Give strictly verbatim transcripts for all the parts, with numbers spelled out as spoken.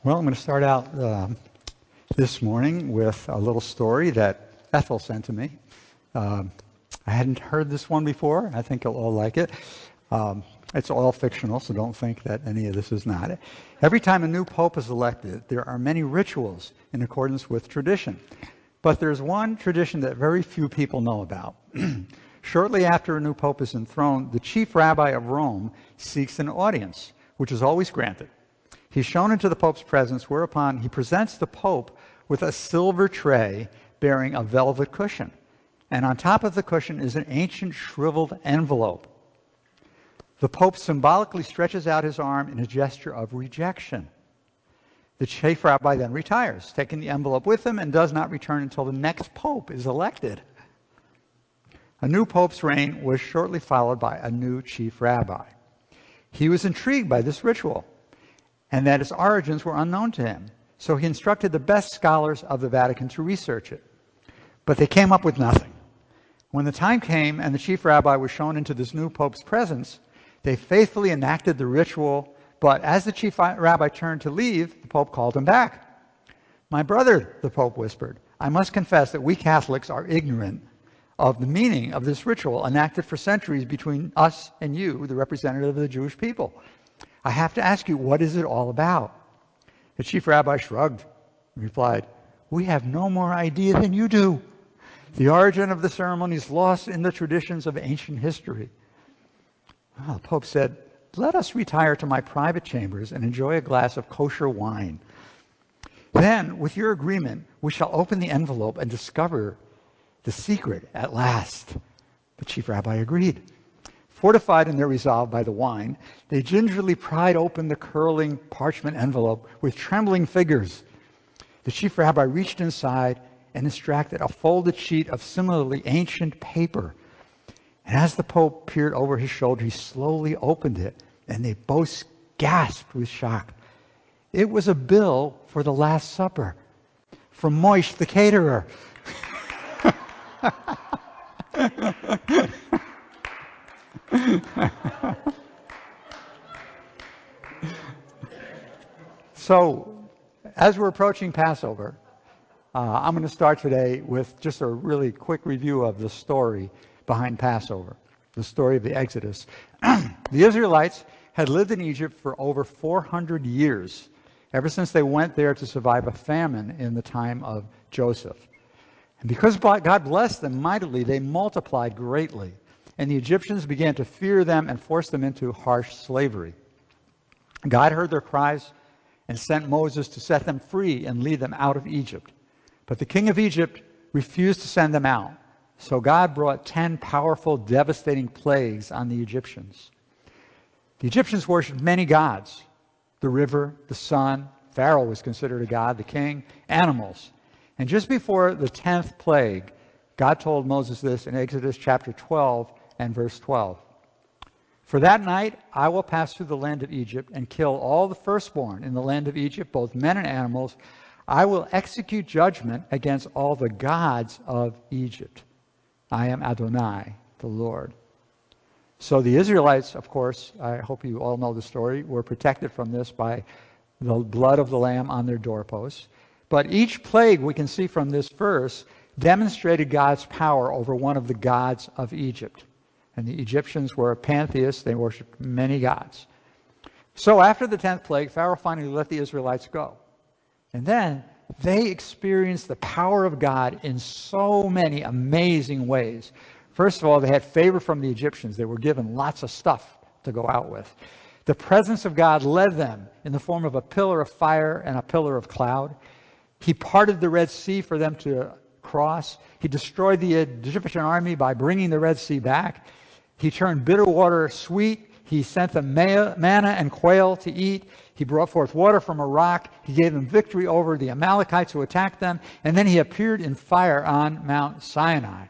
Well, I'm going to start out uh, this morning with a little story that Ethel sent to me. Um, I hadn't heard this one before. I think you'll all like it. Um, it's all fictional, so don't think that any of this is not. Every time a new pope is elected, there are many rituals in accordance with tradition. But there's one tradition that very few people know about. Shortly after a new pope is enthroned, the chief rabbi of Rome seeks an audience, which is always granted. He's shown into the Pope's presence, whereupon he presents the Pope with a silver tray bearing a velvet cushion. And on top of the cushion is an ancient shriveled envelope. The Pope symbolically stretches out his arm in a gesture of rejection. The chief rabbi then retires, taking the envelope with him, and does not return until the next Pope is elected. A new Pope's reign was shortly followed by a new chief rabbi. He was intrigued by this ritual, and that its origins were unknown to him. So he instructed the best scholars of the Vatican to research it. But they came up with nothing. When the time came and the chief rabbi was shown into this new pope's presence, they faithfully enacted the ritual, but as the chief rabbi turned to leave, the pope called him back. "My brother," the pope whispered, "I must confess that we Catholics are ignorant of the meaning of this ritual enacted for centuries between us and you, the representative of the Jewish people. I have to ask you, what is it all about?" The chief rabbi shrugged and replied, "We have no more idea than you do. The origin of the ceremony is lost in the traditions of ancient history." Well, the Pope said, "Let us retire to my private chambers and enjoy a glass of kosher wine. Then, with your agreement, we shall open the envelope and discover the secret at last." The chief rabbi agreed. Fortified in their resolve by the wine, they gingerly pried open the curling parchment envelope with trembling fingers. The chief rabbi reached inside and extracted a folded sheet of similarly ancient paper. And as the Pope peered over his shoulder, he slowly opened it, and they both gasped with shock. It was a bill for the Last Supper from Moish, the caterer. So, as we're approaching Passover, uh, I'm going to start today with just a really quick review of the story behind Passover, the story of the Exodus. The Israelites had lived in Egypt for over four hundred years, ever since they went there to survive a famine in the time of Joseph. And because God blessed them mightily, they multiplied greatly. And the Egyptians began to fear them and forced them into harsh slavery. God heard their cries and sent Moses to set them free and lead them out of Egypt. But the king of Egypt refused to send them out. So God brought ten powerful, devastating plagues on the Egyptians. The Egyptians worshipped many gods: the river, the sun, Pharaoh was considered a god, the king, animals. And just before the tenth plague, God told Moses this in Exodus chapter twelve and verse twelve. "For that night I will pass through the land of Egypt and kill all the firstborn in the land of Egypt, both men and animals. I will execute judgment against all the gods of Egypt. I am Adonai, the Lord." So the Israelites, of course, I hope you all know the story, were protected from this by the blood of the Lamb on their doorposts. But each plague, we can see from this verse, demonstrated God's power over one of the gods of Egypt. And the Egyptians were pantheists. They worshipped many gods. So after the tenth plague, Pharaoh finally let the Israelites go. And then they experienced the power of God in so many amazing ways. First of all, they had favor from the Egyptians. They were given lots of stuff to go out with. The presence of God led them in the form of a pillar of fire and a pillar of cloud. He parted the Red Sea for them to cross. He destroyed the Egyptian army by bringing the Red Sea back. He turned bitter water sweet. He sent them manna and quail to eat. He brought forth water from a rock. He gave them victory over the Amalekites who attacked them. And then he appeared in fire on Mount Sinai.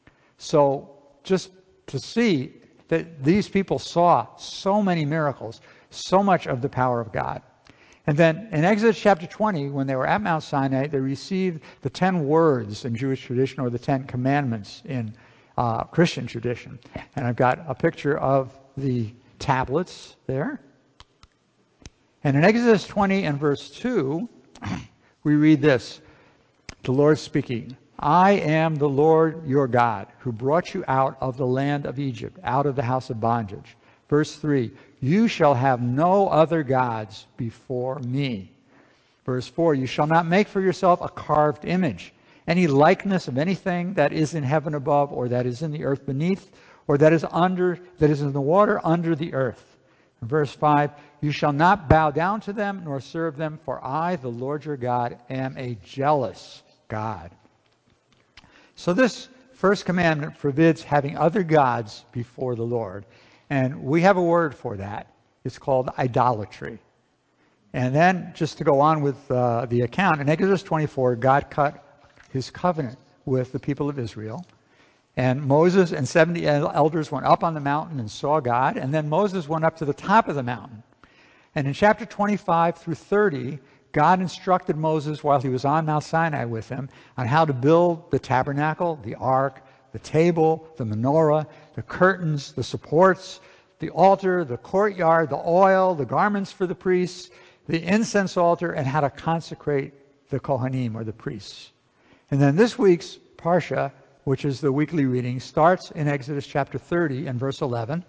So just to see that these people saw so many miracles, so much of the power of God. And then in Exodus chapter twenty, when they were at Mount Sinai, they received the ten words in Jewish tradition, or the ten commandments in uh, Christian tradition. And I've got a picture of the tablets there. And in Exodus twenty and verse two, we read this, the Lord speaking, I am the Lord your God, who brought you out of the land of Egypt, out of the house of bondage. Verse three, you shall have no other gods before me. Verse four, you shall not make for yourself a carved image, any likeness of anything that is in heaven above, or that is in the earth beneath, or that is under, that is in the water under the earth. Verse five, you shall not bow down to them nor serve them, for I, the Lord your God, am a jealous God. So this first commandment forbids having other gods before the Lord. And we have a word for that. It's called idolatry. And then, just to go on with uh, the account, in Exodus twenty-four, God cut his covenant with the people of Israel. And Moses and seventy elders went up on the mountain and saw God. And then Moses went up to the top of the mountain. And in chapter twenty-five through thirty, God instructed Moses while he was on Mount Sinai with him on how to build the tabernacle, the ark, the table, the menorah, the curtains, the supports, the altar, the courtyard, the oil, the garments for the priests, the incense altar, and how to consecrate the Kohanim, or the priests. And then this week's Parsha, which is the weekly reading, starts in Exodus chapter thirty and verse eleven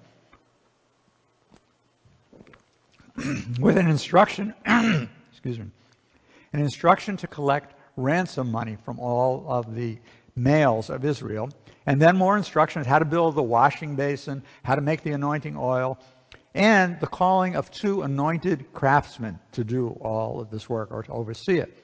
with an instruction, excuse me, an instruction to collect ransom money from all of the males of Israel, and then more instructions how to build the washing basin, how to make the anointing oil, and the calling of two anointed craftsmen to do all of this work, or to oversee it.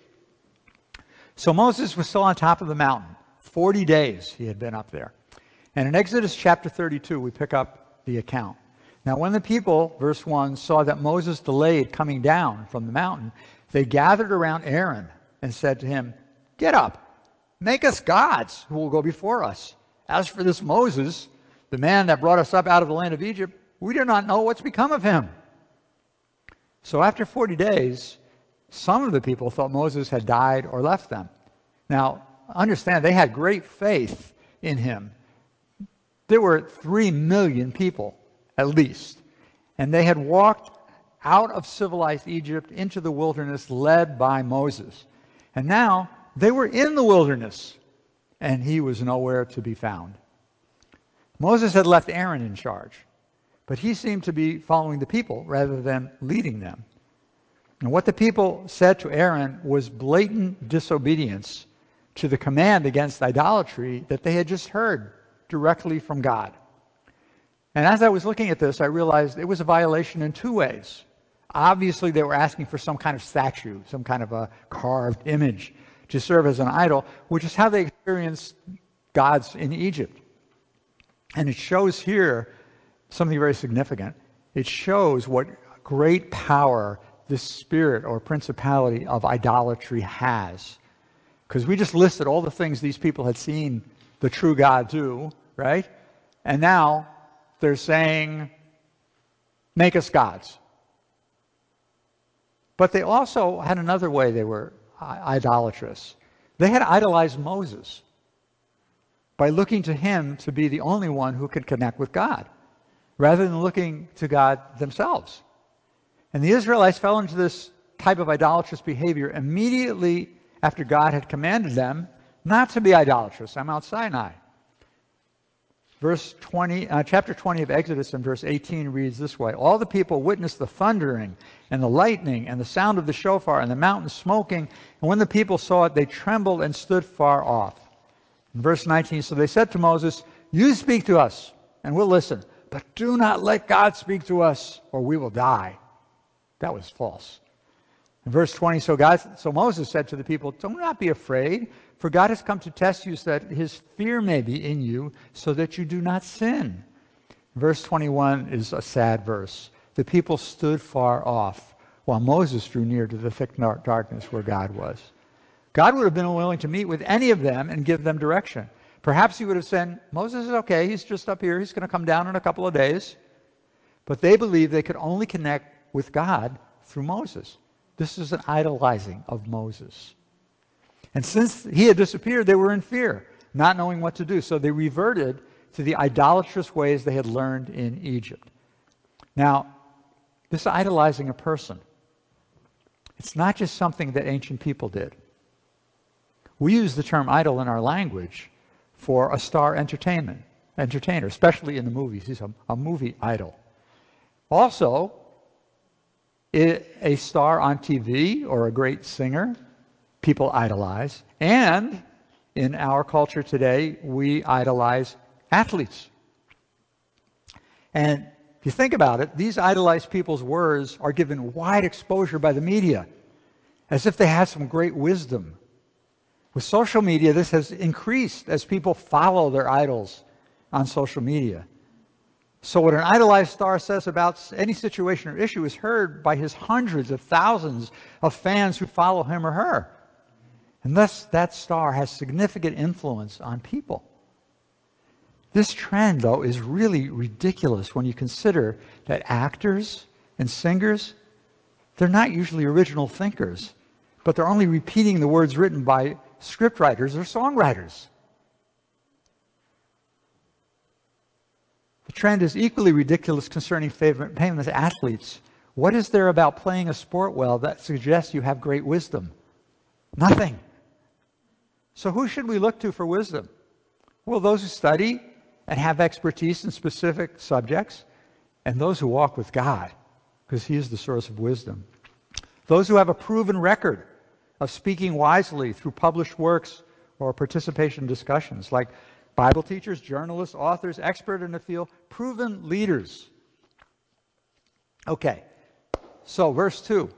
So Moses was still on top of the mountain. Forty days he had been up there. And in Exodus chapter thirty-two, we pick up the account. Now when the people, verse one, saw that Moses delayed coming down from the mountain, they gathered around Aaron and said to him, get up, make us gods who will go before us. As for this Moses, the man that brought us up out of the land of Egypt, we do not know what's become of him. So after forty days, some of the people thought Moses had died or left them. Now, understand, they had great faith in him. There were three million people, at least. And they had walked out of civilized Egypt into the wilderness led by Moses. And now they were in the wilderness, and he was nowhere to be found. Moses had left Aaron in charge, but he seemed to be following the people rather than leading them. And what the people said to Aaron was blatant disobedience to the command against idolatry that they had just heard directly from God. And as I was looking at this, I realized it was a violation in two ways. Obviously, they were asking for some kind of statue, some kind of a carved image to serve as an idol, which is how they experienced gods in Egypt. And it shows here something very significant. It shows what great power this spirit or principality of idolatry has. Because we just listed all the things these people had seen the true God do, right? And now they're saying, make us gods. But they also had another way they were idolatrous. They had idolized Moses by looking to him to be the only one who could connect with God, rather than looking to God themselves. And the Israelites fell into this type of idolatrous behavior immediately after God had commanded them not to be idolatrous on Mount Sinai. Verse twenty, uh, chapter twenty of Exodus and verse eighteen reads this way: all the people witnessed the thundering and the lightning and the sound of the shofar and the mountain smoking, and when the people saw it, they trembled and stood far off. In verse nineteen, so they said to Moses, you speak to us, and we'll listen, but do not let God speak to us, or we will die. That was false. In verse twenty, so God, so Moses said to the people, do not be afraid, for God has come to test you so that his fear may be in you, so that you do not sin. Verse twenty-one is a sad verse. The people stood far off, while Moses drew near to the thick darkness where God was. God would have been willing to meet with any of them and give them direction. Perhaps he would have said, Moses is okay, he's just up here, he's going to come down in a couple of days. But they believed they could only connect with God through Moses. This is an idolizing of Moses. And since he had disappeared, they were in fear, not knowing what to do. So they reverted to the idolatrous ways they had learned in Egypt. Now, this idolizing a person It's not just something that ancient people did. We use the term idol in our language for a star entertainment, entertainer, especially in the movies. He's a, a movie idol. Also, a star on T V or a great singer, people idolize. And in our culture today, we idolize athletes. And if you think about it, these idolized people's words are given wide exposure by the media, as if they have some great wisdom. With social media, this has increased as people follow their idols on social media. So what an idolized star says about any situation or issue is heard by his hundreds of thousands of fans who follow him or her. And thus, that star has significant influence on people. This trend, though, is really ridiculous when you consider that actors and singers, they're not usually original thinkers, but they're only repeating the words written by scriptwriters or songwriters. The trend is equally ridiculous concerning famous athletes. What is there about playing a sport well that suggests you have great wisdom? Nothing. So who should we look to for wisdom? Well, those who study and have expertise in specific subjects, and those who walk with God, because He is the source of wisdom. Those who have a proven record of speaking wisely through published works or participation in discussions, like Bible teachers, journalists, authors, expert in the field, proven leaders. Okay, so verse two.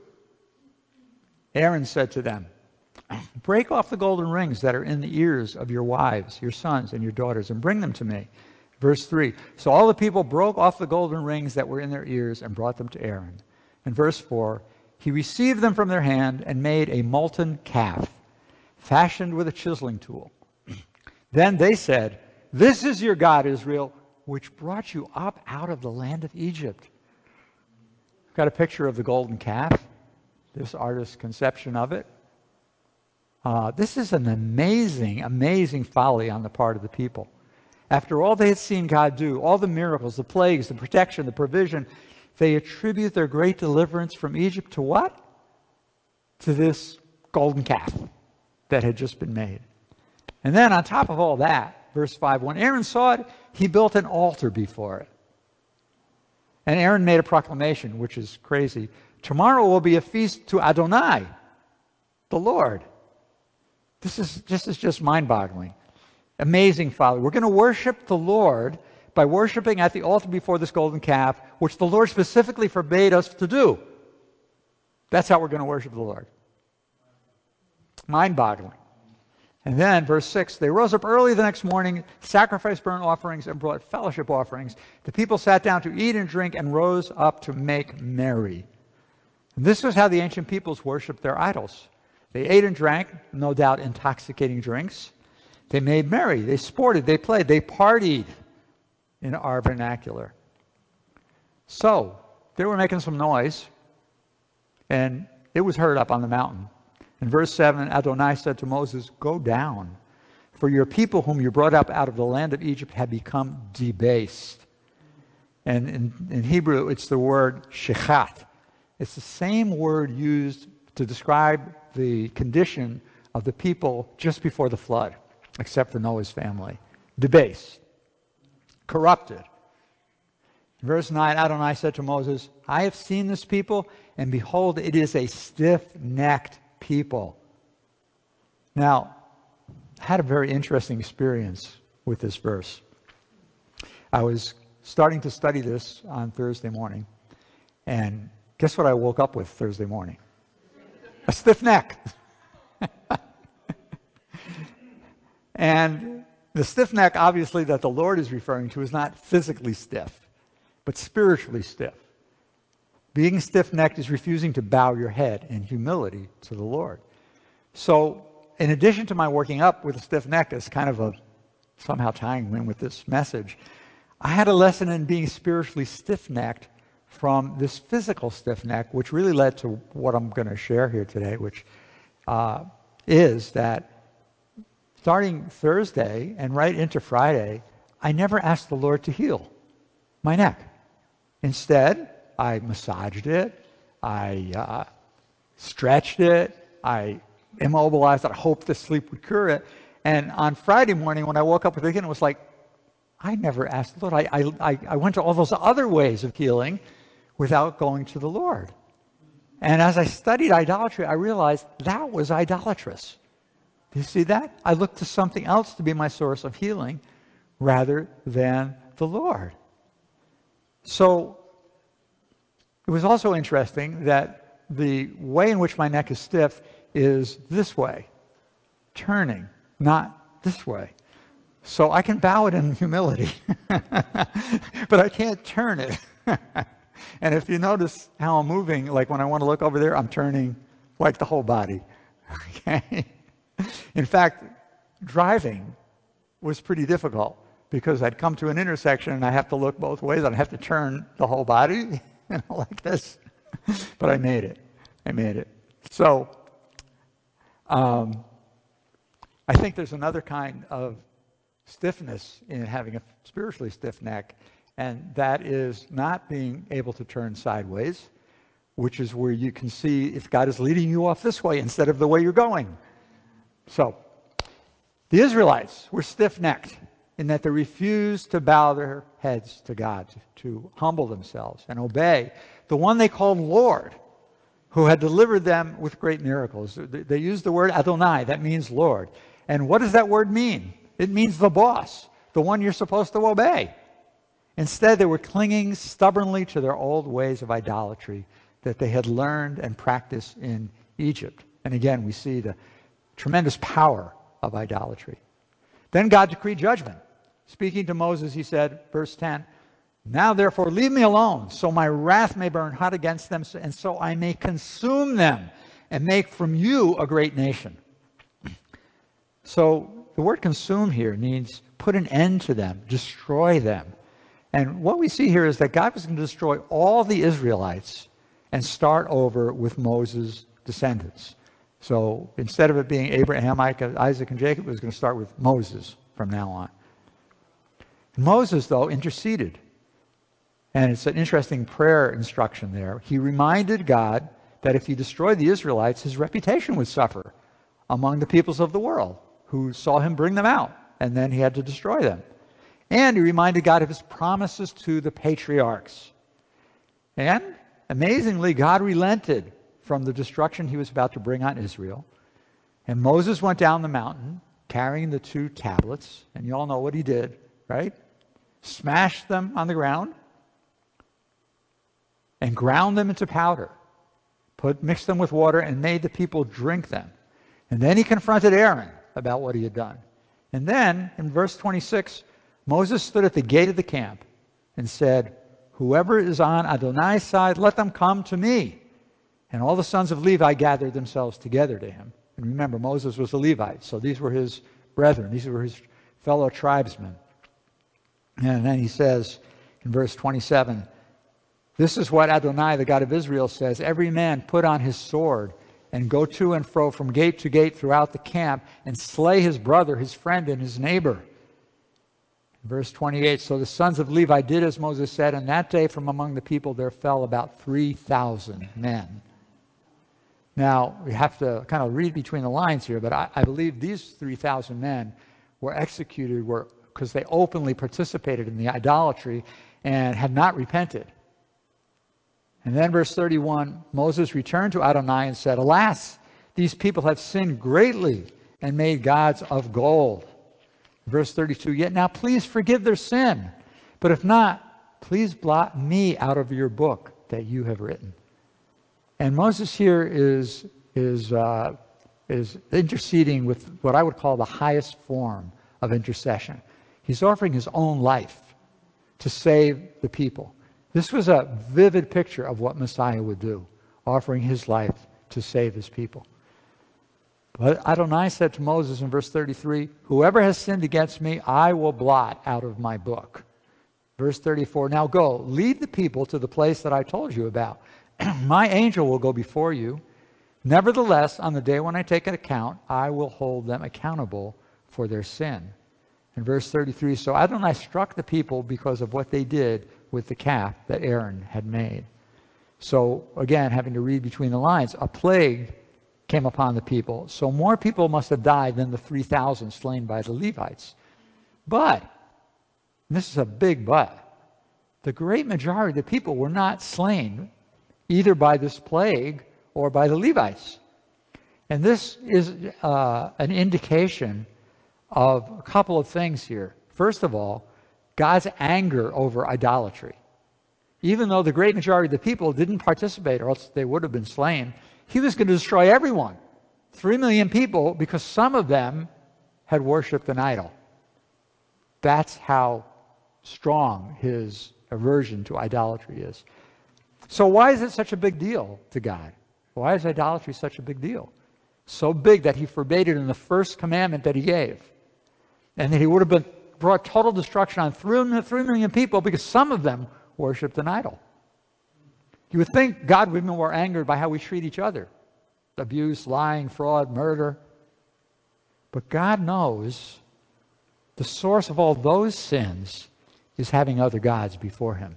Aaron said to them, break off the golden rings that are in the ears of your wives, your sons, and your daughters, and bring them to me. Verse three. So all the people broke off the golden rings that were in their ears and brought them to Aaron. And verse four. He received them from their hand and made a molten calf, fashioned with a chiseling tool. Then they said, this is your God, Israel, which brought you up out of the land of Egypt. I've got a picture of the golden calf, this artist's conception of it. Uh, this is an amazing, amazing folly on the part of the people. After all they had seen God do, all the miracles, the plagues, the protection, the provision, they attribute their great deliverance from Egypt to what? To this golden calf that had just been made. And then on top of all that, verse five, when Aaron saw it, he built an altar before it. And Aaron made a proclamation, which is crazy. Tomorrow will be a feast to Adonai, the Lord. This is, this is just mind-boggling. Amazing folly. We're going to worship the Lord by worshiping at the altar before this golden calf, which the Lord specifically forbade us to do. That's how we're going to worship the Lord. Mind-boggling. And then, verse six, they rose up early the next morning, sacrificed burnt offerings, and brought fellowship offerings. The people sat down to eat and drink and rose up to make merry. And this was how the ancient peoples worshipped their idols. They ate and drank, no doubt intoxicating drinks. They made merry, they sported, they played, they partied in our vernacular. So, they were making some noise, and it was heard up on the mountain. In verse seven, Adonai said to Moses, go down, for your people whom you brought up out of the land of Egypt have become debased. And in, in Hebrew, it's the word shechat. It's the same word used to describe the condition of the people just before the flood, except for Noah's family. Debased. Corrupted. In verse nine, Adonai said to Moses, I have seen this people, and behold, it is a stiff-necked people. Now, I had a very interesting experience with this verse. I was starting to study this on Thursday morning, and guess what I woke up with Thursday morning? A stiff neck. And the stiff neck, obviously, that the Lord is referring to is not physically stiff, but spiritually stiff. Being stiff-necked is refusing to bow your head in humility to the Lord. So, in addition to my working up with a stiff neck as kind of a somehow tying in with this message, I had a lesson in being spiritually stiff-necked from this physical stiff neck, which really led to what I'm going to share here today, which uh, is that starting Thursday and right into Friday, I never asked the Lord to heal my neck. Instead, I massaged it, I uh, stretched it, I immobilized it, I hoped the sleep would cure it. And on Friday morning when I woke up with it again, it was like, I never asked the Lord. I, I, I went to all those other ways of healing without going to the Lord. And as I studied idolatry, I realized that was idolatrous. Do you see that? I looked to something else to be my source of healing rather than the Lord. So it was also interesting that the way in which my neck is stiff is this way, turning, not this way. So I can bow it in humility, but I can't turn it. And if you notice how I'm moving, like when I want to look over there, I'm turning like the whole body. Okay? In fact, driving was pretty difficult because I'd come to an intersection and I have to look both ways and I have to turn the whole body, you know, like this. But I made it. I made it. So um, I think there's another kind of stiffness in having a spiritually stiff neck, and that is not being able to turn sideways, which is where you can see if God is leading you off this way instead of the way you're going. So, the Israelites were stiff-necked in that they refused to bow their heads to God, to humble themselves and obey the one they called Lord, who had delivered them with great miracles. They used the word Adonai, that means Lord. And what does that word mean? It means the boss, the one you're supposed to obey. Instead, they were clinging stubbornly to their old ways of idolatry that they had learned and practiced in Egypt. And again, we see the tremendous power of idolatry. Then God decreed judgment. Speaking to Moses, he said, verse ten, "Now therefore leave me alone, so my wrath may burn hot against them, and so I may consume them and make from you a great nation." So the word consume here means put an end to them, destroy them. And what we see here is that God was going to destroy all the Israelites and start over with Moses' descendants. So instead of it being Abraham, Isaac, and Jacob, it was going to start with Moses from now on. Moses, though, interceded. And it's an interesting prayer instruction there. He reminded God that if he destroyed the Israelites, his reputation would suffer among the peoples of the world who saw him bring them out, and then he had to destroy them. And he reminded God of his promises to the patriarchs. And amazingly, God relented from the destruction he was about to bring on Israel. And Moses went down the mountain carrying the two tablets, and you all know what he did, right? Smashed them on the ground and ground them into powder, put mixed them with water, and made the people drink them. And then he confronted Aaron about what he had done. And then, in verse twenty-six, Moses stood at the gate of the camp and said, "Whoever is on Adonai's side, let them come to me." And all the sons of Levi gathered themselves together to him. And remember, Moses was a Levite, so these were his brethren. These were his fellow tribesmen. And then he says in verse twenty-seven, "This is what Adonai, the God of Israel, says, every man put on his sword and go to and fro from gate to gate throughout the camp and slay his brother, his friend, and his neighbor." Verse twenty-eight, "So the sons of Levi did as Moses said, and that day from among the people there fell about three thousand men." Now, we have to kind of read between the lines here, but I, I believe these three thousand men were executed were because they openly participated in the idolatry and had not repented. And then verse thirty-one, Moses returned to Adonai and said, "Alas, these people have sinned greatly and made gods of gold." Verse thirty-two, "Yet now please forgive their sin, but if not, please blot me out of your book that you have written." And Moses here is, is, uh, is interceding with what I would call the highest form of intercession. He's offering his own life to save the people. This was a vivid picture of what Messiah would do, offering his life to save his people. But Adonai said to Moses in verse thirty-three, "Whoever has sinned against me, I will blot out of my book." Verse thirty-four, "Now go, lead the people to the place that I told you about. My angel will go before you. Nevertheless, on the day when I take an account, I will hold them accountable for their sin." In verse thirty-three, "So Adonai struck the people because of what they did with the calf that Aaron had made." So again, having to read between the lines, a plague came upon the people. So more people must have died than the three thousand slain by the Levites. But, and this is a big but, the great majority of the people were not slain either by this plague or by the Levites. And this is uh, an indication of a couple of things here. First of all, God's anger over idolatry. Even though the great majority of the people didn't participate, or else they would have been slain, he was going to destroy everyone. Three million people, because some of them had worshipped an idol. That's how strong his aversion to idolatry is. So why is it such a big deal to God? Why is idolatry such a big deal? So big that he forbade it in the first commandment that he gave. And that he would have been brought total destruction on three million people because some of them worshipped an idol. You would think God would be more angered by how we treat each other. Abuse, lying, fraud, murder. But God knows the source of all those sins is having other gods before him.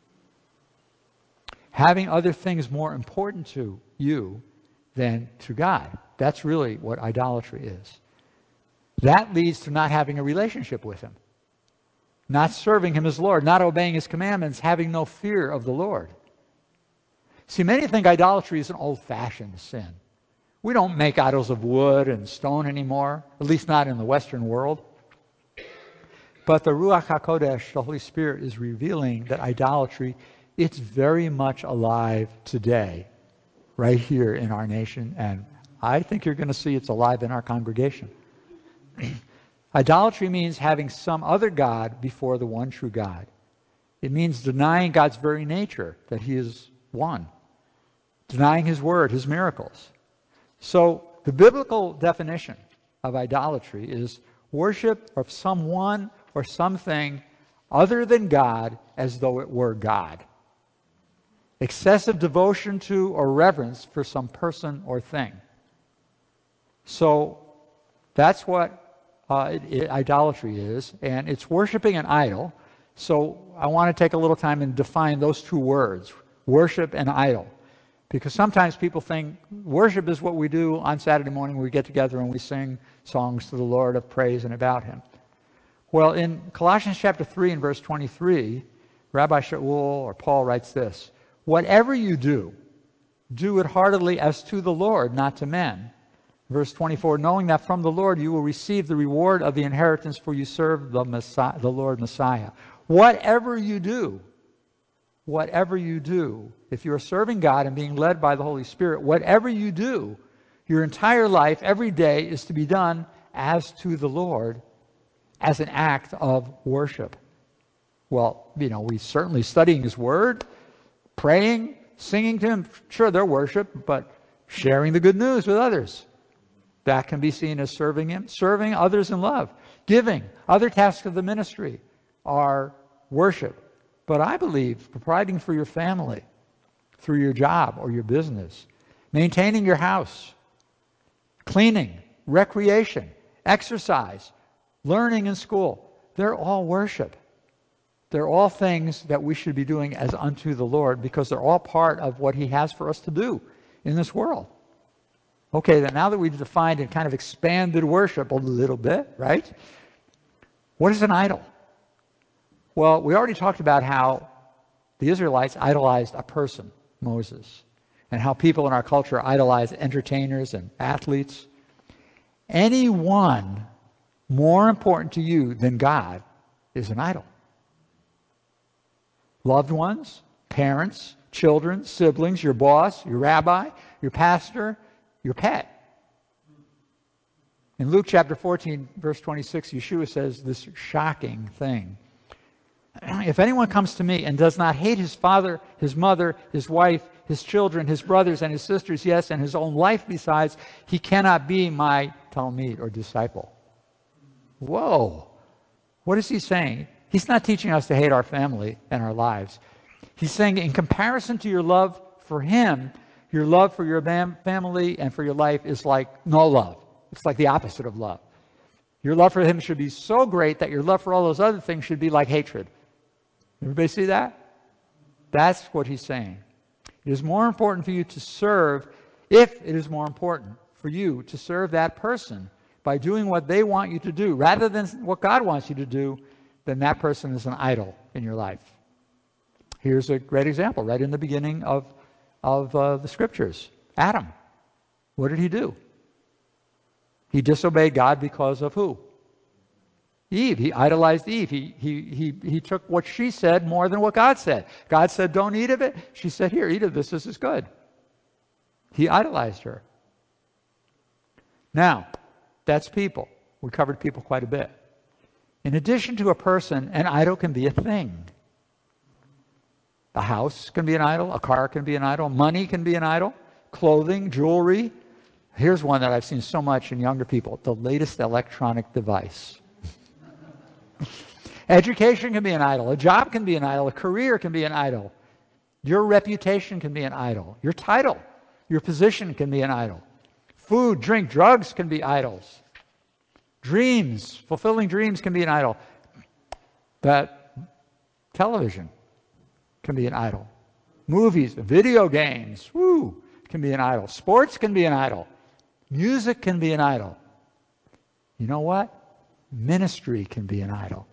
Having other things more important to you than to God. That's really what idolatry is. That leads to not having a relationship with him. Not serving him as Lord, not obeying his commandments, having no fear of the Lord. See, many think idolatry is an old-fashioned sin. We don't make idols of wood and stone anymore, at least not in the Western world. But the Ruach HaKodesh, the Holy Spirit, is revealing that idolatry, it's very much alive today, right here in our nation, and I think you're going to see it's alive in our congregation. Idolatry means having some other God before the one true God. It means denying God's very nature, that he is one. Denying his word, his miracles. So the biblical definition of idolatry is worship of someone or something other than God as though it were God. Excessive devotion to or reverence for some person or thing. So that's what uh, it, it, idolatry is, and it's worshiping an idol. So I want to take a little time and define those two words, worship and idol. Because sometimes people think worship is what we do on Saturday morning when we get together and we sing songs to the Lord of praise and about him. Well, in Colossians chapter three and verse twenty-three, Rabbi Shaul or Paul writes this, "Whatever you do, do it heartily as to the Lord, not to men." Verse twenty-four, "Knowing that from the Lord you will receive the reward of the inheritance, for you serve the Messiah, the Lord Messiah." Whatever you do, whatever you do, if you're serving God and being led by the Holy Spirit, whatever you do, your entire life, every day, is to be done as to the Lord, as an act of worship. Well, you know, we certainly studying his word, praying, singing to him, sure, they're worship, but sharing the good news with others, that can be seen as serving him. Serving others in love, giving, other tasks of the ministry are worship. But I believe providing for your family through your job or your business, maintaining your house, cleaning, recreation, exercise, learning in school, they're all worship. They're all things that we should be doing as unto the Lord because they're all part of what he has for us to do in this world. Okay, then now that we've defined and kind of expanded worship a little bit, right? What is an idol? Well, we already talked about how the Israelites idolized a person, Moses, and how people in our culture idolize entertainers and athletes. Anyone more important to you than God is an idol. Loved ones, parents, children, siblings, your boss, your rabbi, your pastor, your pet. In Luke chapter fourteen, verse twenty-six, Yeshua says this shocking thing. "If anyone comes to me and does not hate his father, his mother, his wife, his children, his brothers and his sisters, yes, and his own life besides, he cannot be my talmid or disciple." Whoa. What is he saying? He's not teaching us to hate our family and our lives. He's saying in comparison to your love for him, your love for your family and for your life is like no love. It's like the opposite of love. Your love for him should be so great that your love for all those other things should be like hatred. Everybody see that? That's what he's saying. It is more important for you to serve, if it is more important for you to serve that person by doing what they want you to do, rather than what God wants you to do, then that person is an idol in your life. Here's a great example right in the beginning of, of uh, the Scriptures. Adam. What did he do? He disobeyed God because of who? Eve. He idolized Eve. He, he, he, he took what she said more than what God said. God said, don't eat of it. She said, here, eat of this. This is good. He idolized her. Now, that's people. We covered people quite a bit. In addition to a person, an idol can be a thing. A house can be an idol. A car can be an idol. Money can be an idol. Clothing, jewelry. Here's one that I've seen so much in younger people. The latest electronic device. Education can be an idol. A job can be an idol. A career can be an idol. Your reputation can be an idol. Your title, your position can be an idol. Food, drink, drugs can be idols. Dreams, fulfilling dreams can be an idol. But television can be an idol. Movies, video games, woo, can be an idol. Sports can be an idol. Music can be an idol. You know what? Ministry can be an idol.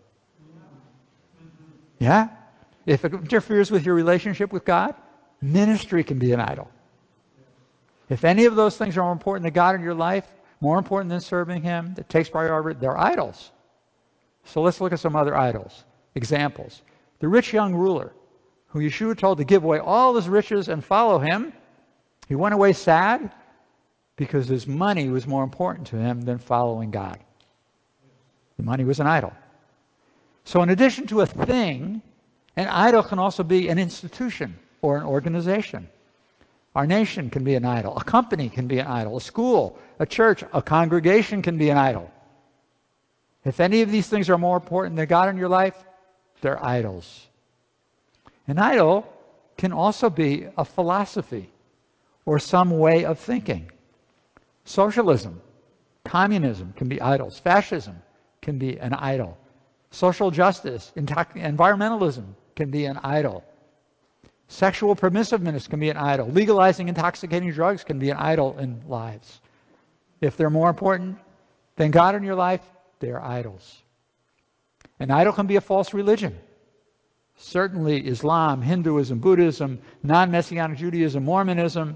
Yeah? If it interferes with your relationship with God, ministry can be an idol. If any of those things are more important to God in your life, more important than serving Him, that takes priority, they're idols. So let's look at some other idols. Examples. The rich young ruler, who Yeshua told to give away all his riches and follow him, he went away sad because his money was more important to him than following God. The money was an idol. So in addition to a thing, an idol can also be an institution or an organization. Our nation can be an idol. A company can be an idol. A school, a church, a congregation can be an idol. If any of these things are more important than God in your life, they're idols. An idol can also be a philosophy or some way of thinking. Socialism, communism can be idols. Fascism can be an idol. Social justice, environmentalism can be an idol. Sexual permissiveness can be an idol. Legalizing intoxicating drugs can be an idol in lives. If they're more important than God in your life, they're idols. An idol can be a false religion. Certainly Islam, Hinduism, Buddhism, non-Messianic Judaism, Mormonism.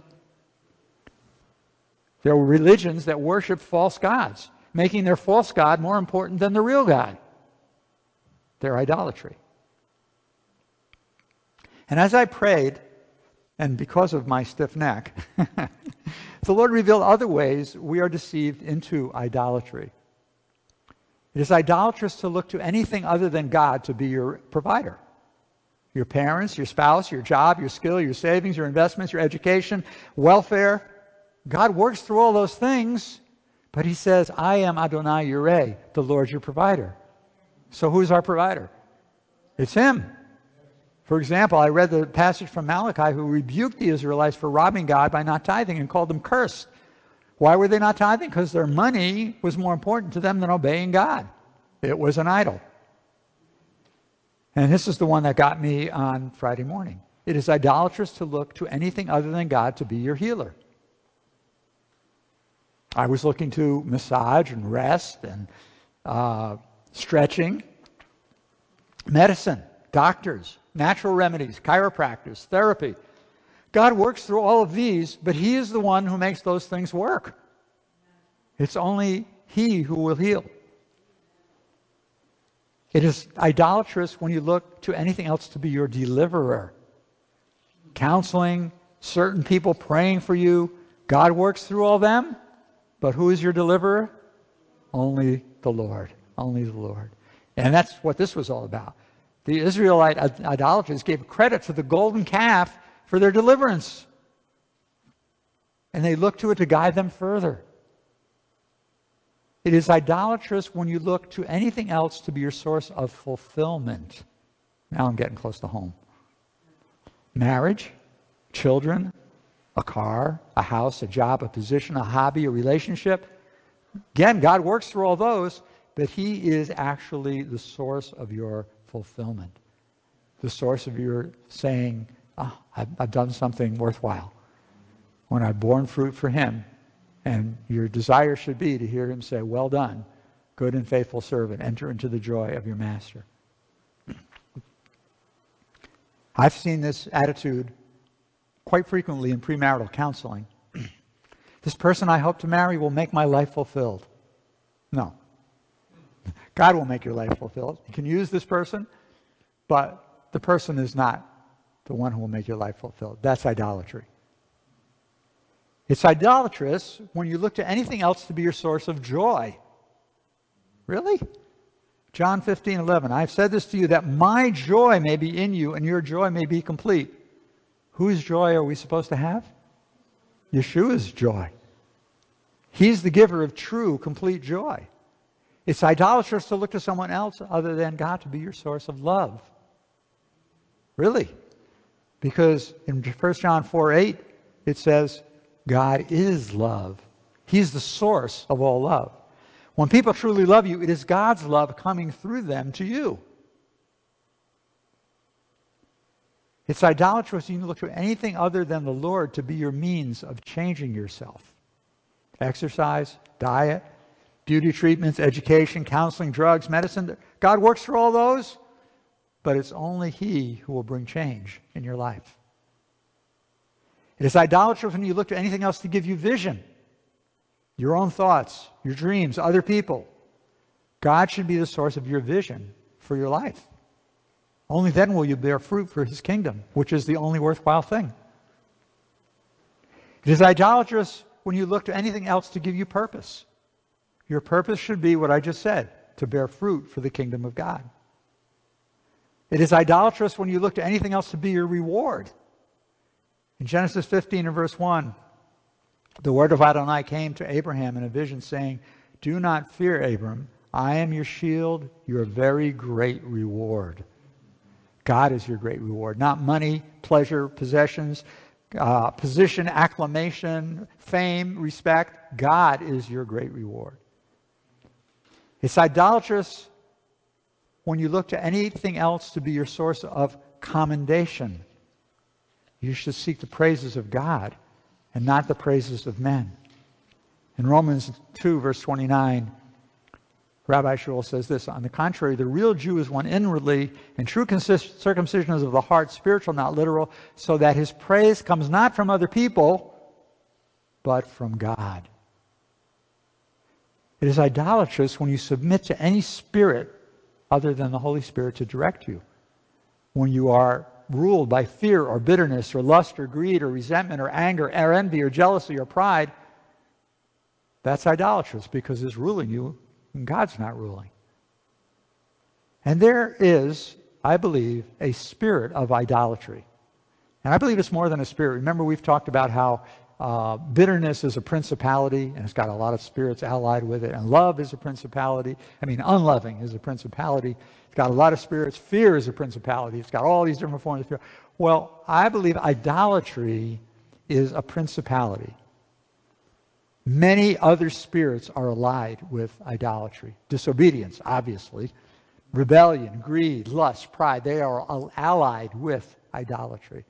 There were religions that worship false gods, making their false god more important than the real God. They're idolatry. And as I prayed, and because of my stiff neck, the Lord revealed other ways we are deceived into idolatry. It is idolatrous to look to anything other than God to be your provider. Your parents, your spouse, your job, your skill, your savings, your investments, your education, welfare. God works through all those things, but He says, I am Adonai Yireh, the Lord your provider. So who's our provider? It's Him. For example, I read the passage from Malachi who rebuked the Israelites for robbing God by not tithing and called them cursed. Why were they not tithing? Because their money was more important to them than obeying God. It was an idol. And this is the one that got me on Friday morning. It is idolatrous to look to anything other than God to be your healer. I was looking to massage and rest and uh, stretching, medicine, doctors, natural remedies, chiropractors, therapy. God works through all of these, but He is the one who makes those things work. It's only He who will heal. It is idolatrous when you look to anything else to be your deliverer. Counseling, certain people praying for you, God works through all them, but who is your deliverer? Only the Lord. Only the Lord. And that's what this was all about. The Israelite idolaters gave credit to the golden calf for their deliverance. And they looked to it to guide them further. It is idolatrous when you look to anything else to be your source of fulfillment. Now I'm getting close to home. Marriage, children, a car, a house, a job, a position, a hobby, a relationship. Again, God works through all those, but He is actually the source of your fulfillment. The source of your saying, oh, I've, I've done something worthwhile. When I've borne fruit for him, and your desire should be to hear him say, well done, good and faithful servant, enter into the joy of your master. I've seen this attitude quite frequently in premarital counseling. This person I hope to marry will make my life fulfilled. No. God will make your life fulfilled. You can use this person, but the person is not the one who will make your life fulfilled. That's idolatry. It's idolatrous when you look to anything else to be your source of joy. Really? John fifteen eleven, I've said this to you that my joy may be in you and your joy may be complete. Whose joy are we supposed to have? Yeshua's joy. He's the giver of true, complete joy. It's idolatrous to look to someone else other than God to be your source of love. Really? Because in First John four eight, it says, God is love. He's the source of all love. When people truly love you, it is God's love coming through them to you. It's idolatrous when you look to anything other than the Lord to be your means of changing yourself. Exercise, diet, beauty treatments, education, counseling, drugs, medicine. God works through all those, but it's only He who will bring change in your life. It is idolatrous when you look to anything else to give you vision. Your own thoughts, your dreams, other people. God should be the source of your vision for your life. Only then will you bear fruit for His kingdom, which is the only worthwhile thing. It is idolatrous when you look to anything else to give you purpose. Your purpose should be what I just said, to bear fruit for the kingdom of God. It is idolatrous when you look to anything else to be your reward. In Genesis fifteen and verse one, the word of Adonai came to Abraham in a vision saying, do not fear, Abram. I am your shield, your very great reward. God is your great reward. Not money, pleasure, possessions, uh, position, acclamation, fame, respect. God is your great reward. It's idolatrous when you look to anything else to be your source of commendation. You should seek the praises of God and not the praises of men. In Romans two, verse twenty-nine, Rabbi Shaul says this, on the contrary, the real Jew is one inwardly, and true consist- circumcision is of the heart, spiritual, not literal, so that his praise comes not from other people, but from God. It is idolatrous when you submit to any spirit other than the Holy Spirit to direct you. When you are ruled by fear or bitterness or lust or greed or resentment or anger or envy or jealousy or pride, that's idolatrous because it's ruling you and God's not ruling. And there is, I believe, a spirit of idolatry. And I believe it's more than a spirit. Remember, we've talked about how uh, bitterness is a principality, and it's got a lot of spirits allied with it. And love is a principality. I mean, unloving is a principality. It's got a lot of spirits. Fear is a principality. It's got all these different forms of fear. Well, I believe idolatry is a principality. Many other spirits are allied with idolatry. Disobedience, obviously. Rebellion, greed, lust, pride, they are allied with idolatry.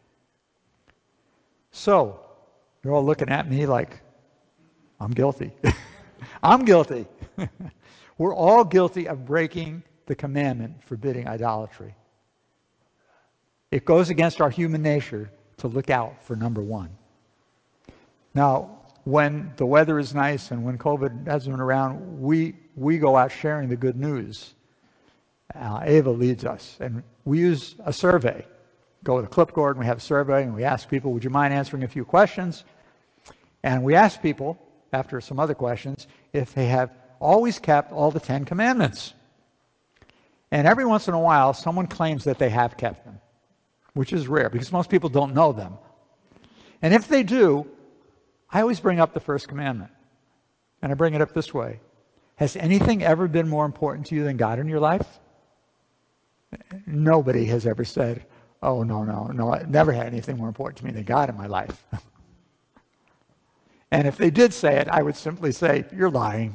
So, you're all looking at me like, I'm guilty. I'm guilty. We're all guilty of breaking the commandment forbidding idolatry. It goes against our human nature to look out for number one. Now, when the weather is nice and when COVID hasn't been around, we, we go out sharing the good news. Uh, Ava leads us, and we use a survey. Go with a clipboard, and we have a survey, and we ask people, would you mind answering a few questions? And we ask people, after some other questions, if they have always kept all the Ten Commandments. And every once in a while, someone claims that they have kept them, which is rare, because most people don't know them. And if they do, I always bring up the first commandment. And I bring it up this way. Has anything ever been more important to you than God in your life? Nobody has ever said, oh, no, no, no, I never had anything more important to me than God in my life. And if they did say it, I would simply say, you're lying.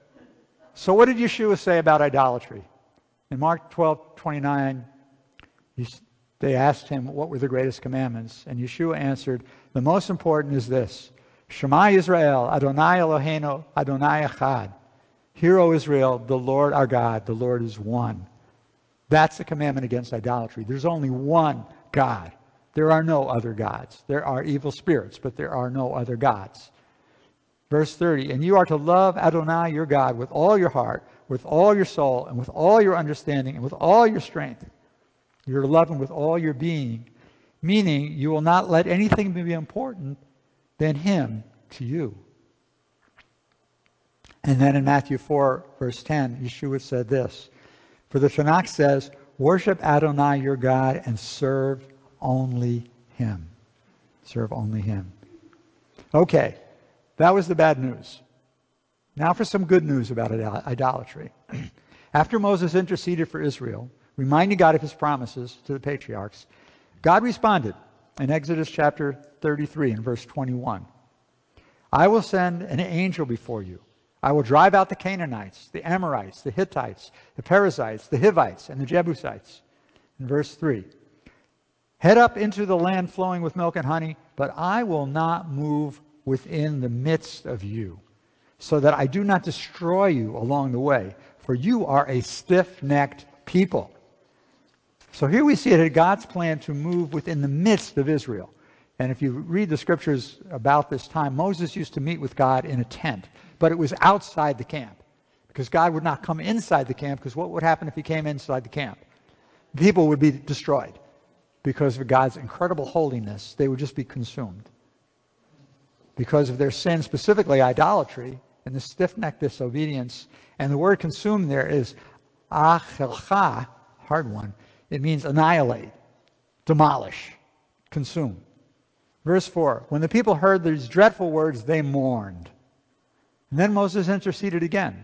So what did Yeshua say about idolatry? In Mark twelve twenty-nine, He, they asked him, what were the greatest commandments? And Yeshua answered, the most important is this, Shema Yisrael, Adonai Eloheinu, Adonai Echad. Hear, O Israel, the Lord our God, the Lord is one. That's the commandment against idolatry. There's only one God. There are no other gods. There are evil spirits, but there are no other gods. Verse thirty, and you are to love Adonai your God with all your heart, with all your soul, and with all your understanding, and with all your strength. You're to love him with all your being, meaning you will not let anything be important than him to you. And then in Matthew four, verse ten, Yeshua said this, for the Tanakh says, worship Adonai your God and serve only him. Serve only him. Okay, that was the bad news. Now for some good news about idolatry. After Moses interceded for Israel, reminding God of his promises to the patriarchs, God responded in Exodus chapter thirty-three and verse twenty-one. I will send an angel before you. I will drive out the Canaanites, the Amorites, the Hittites, the Perizzites, the Hivites, and the Jebusites. In verse three, head up into the land flowing with milk and honey, but I will not move within the midst of you, so that I do not destroy you along the way, for you are a stiff-necked people. So here we see it at God's plan to move within the midst of Israel. And if you read the scriptures about this time, Moses used to meet with God in a tent, but it was outside the camp, because God would not come inside the camp, because what would happen if he came inside the camp? People would be destroyed. Because of God's incredible holiness, they would just be consumed. Because of their sin, specifically idolatry, and the stiff-necked disobedience. And the word consumed there is achelcha, hard one. It means annihilate, demolish, consume. Verse four, when the people heard these dreadful words, they mourned. And then Moses interceded again.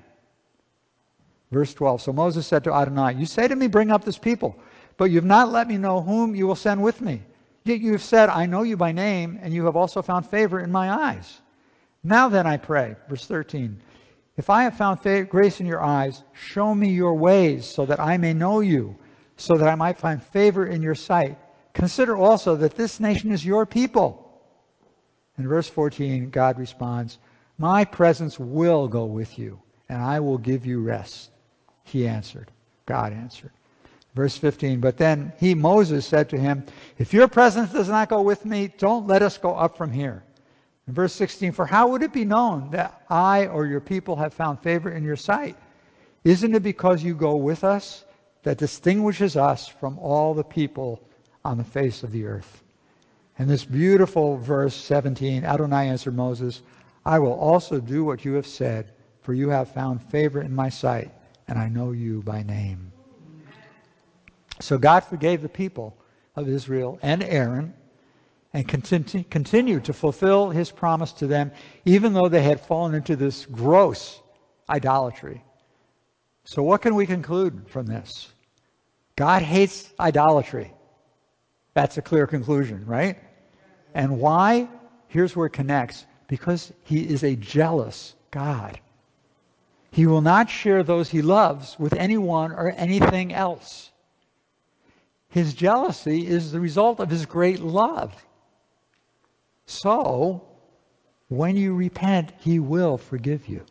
Verse twelve, so Moses said to Adonai, you say to me, bring up this people, but you have not let me know whom you will send with me. Yet you have said, I know you by name, and you have also found favor in my eyes. Now then, I pray, verse thirteen, if I have found favor, grace in your eyes, show me your ways so that I may know you, so that I might find favor in your sight. Consider also that this nation is your people. In verse fourteen, God responds, my presence will go with you, and I will give you rest. He answered. God answered. Verse fifteen, but then he, Moses, said to him, if your presence does not go with me, don't let us go up from here. In verse sixteen, for how would it be known that I or your people have found favor in your sight? Isn't it because you go with us that distinguishes us from all the people on the face of the earth? And this beautiful verse seventeen, Adonai answered Moses, I will also do what you have said, for you have found favor in my sight, and I know you by name. So God forgave the people of Israel and Aaron and continue, continued to fulfill his promise to them, even though they had fallen into this gross idolatry. So what can we conclude from this? God hates idolatry. That's a clear conclusion, right? And why? Here's where it connects. Because he is a jealous God. He will not share those he loves with anyone or anything else. His jealousy is the result of his great love. So, when you repent, he will forgive you.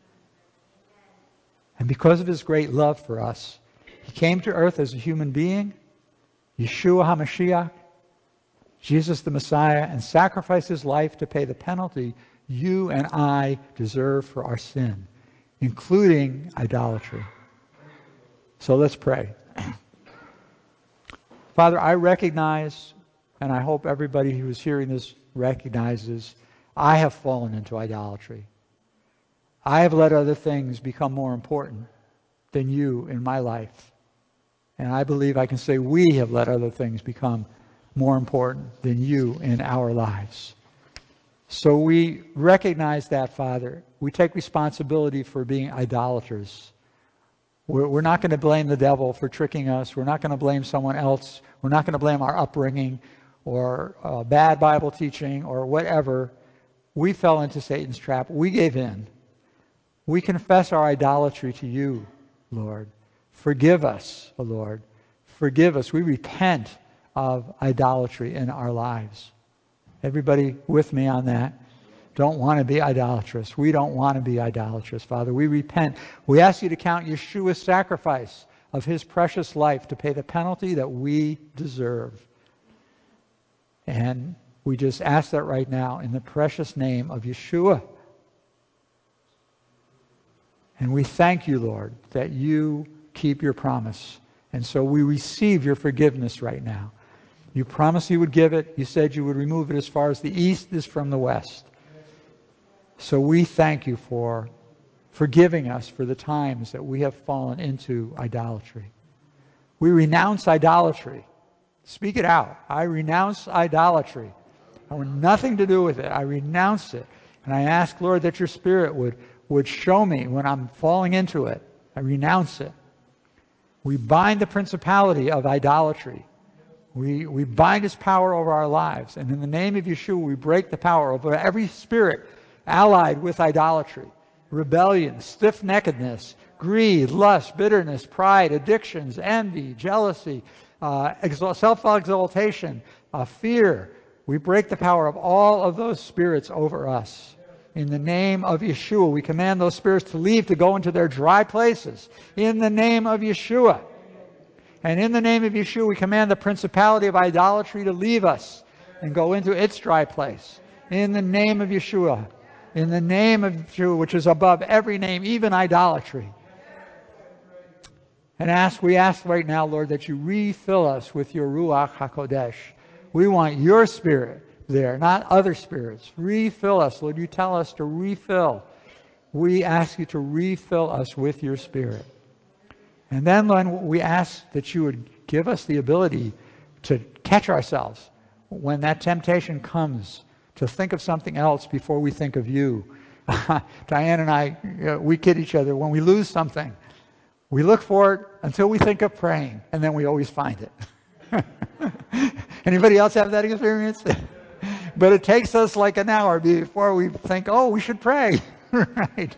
And because of his great love for us, he came to earth as a human being, Yeshua HaMashiach, Jesus the Messiah, and sacrificed his life to pay the penalty you and I deserve for our sin, including idolatry. So let's pray. Father, I recognize, and I hope everybody who is hearing this recognizes, I have fallen into idolatry. I have let other things become more important than you in my life. And I believe I can say we have let other things become more important than you in our lives. So we recognize that, Father. We take responsibility for being idolaters. We're, we're not going to blame the devil for tricking us. We're not going to blame someone else. We're not going to blame our upbringing or uh, bad Bible teaching or whatever. We fell into Satan's trap. We gave in. We confess our idolatry to you, Lord. Forgive us, O Lord. forgive us. We repent of idolatry in our lives. Everybody with me on that? Don't want to be idolatrous. We don't want to be idolatrous, Father. We repent. We ask you to count Yeshua's sacrifice of his precious life to pay the penalty that we deserve. And we just ask that right now in the precious name of Yeshua. And we thank you, Lord, that you keep your promise. And so we receive your forgiveness right now. You promised you would give it. You said you would remove it as far as the east is from the west. So we thank you for forgiving us for the times that we have fallen into idolatry. We renounce idolatry. Speak it out. I renounce idolatry. I want nothing to do with it. I renounce it. And I ask, Lord, that your Spirit would, would show me when I'm falling into it. I renounce it. We bind the principality of idolatry. We, we bind its power over our lives. And in the name of Yeshua, we break the power over every spirit allied with idolatry, rebellion, stiff-neckedness, greed, lust, bitterness, pride, addictions, envy, jealousy, uh, exalt, self-exaltation, uh, fear. We break the power of all of those spirits over us. In the name of Yeshua, we command those spirits to leave, to go into their dry places. In the name of Yeshua. And in the name of Yeshua, we command the principality of idolatry to leave us and go into its dry place. In the name of Yeshua. In the name of Yeshua, which is above every name, even idolatry. And ask, we ask right now, Lord, that you refill us with your Ruach HaKodesh. We want your Spirit there, not other spirits. Refill us, Lord. You tell us to refill. We ask you to refill us with your Spirit. And then, Lord, we ask that you would give us the ability to catch ourselves when that temptation comes, to think of something else before we think of you. Diane and I, you know, we kid each other. When we lose something, we look for it until we think of praying, and then we always find it. Anybody else have that experience? But it takes us like an hour before we think, oh, we should pray. Right?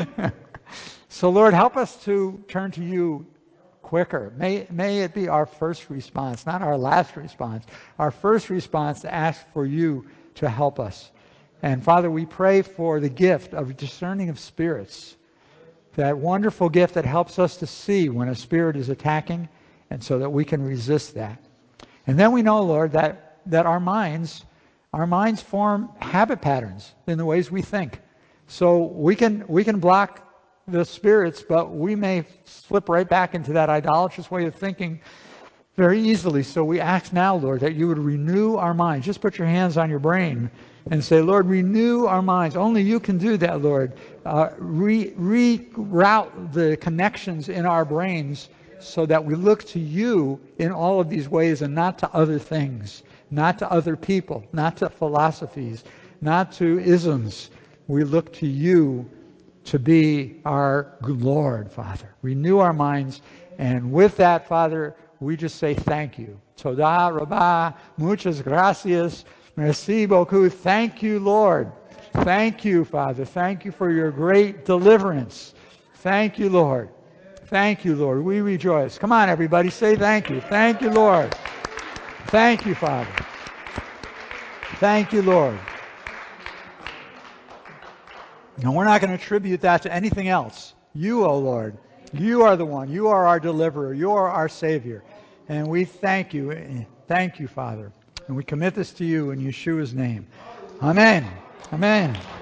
So, Lord, help us to turn to you quicker. May, may it be our first response, not our last response. Our first response to ask for you to help us. And, Father, we pray for the gift of discerning of spirits, that wonderful gift that helps us to see when a spirit is attacking, and so that we can resist that. And then we know, Lord, that, that our minds, our minds form habit patterns in the ways we think. So we can we can block the spirits, but we may slip right back into that idolatrous way of thinking very easily. So we ask now, Lord, that you would renew our minds. Just put your hands on your brain and say, Lord, renew our minds. Only you can do that, Lord. Uh, re- reroute the connections in our brains so that we look to you in all of these ways and not to other things, not to other people, not to philosophies, not to isms. We look to you to be our Lord, Father. Renew our minds. And with that, Father, we just say thank you. Toda Rabbah, muchas gracias, merci beaucoup. Thank you, Lord. Thank you, Father. Thank you for your great deliverance. Thank you, Lord. Thank you, Lord. We rejoice. Come on, everybody, say thank you. Thank you, Lord. Thank you, Father. Thank you, Lord. No, we're not going to attribute that to anything else. You, O Lord, you are the one. You are our deliverer. You are our Savior. And we thank you. Thank you, Father. And we commit this to you in Yeshua's name. Amen. Amen.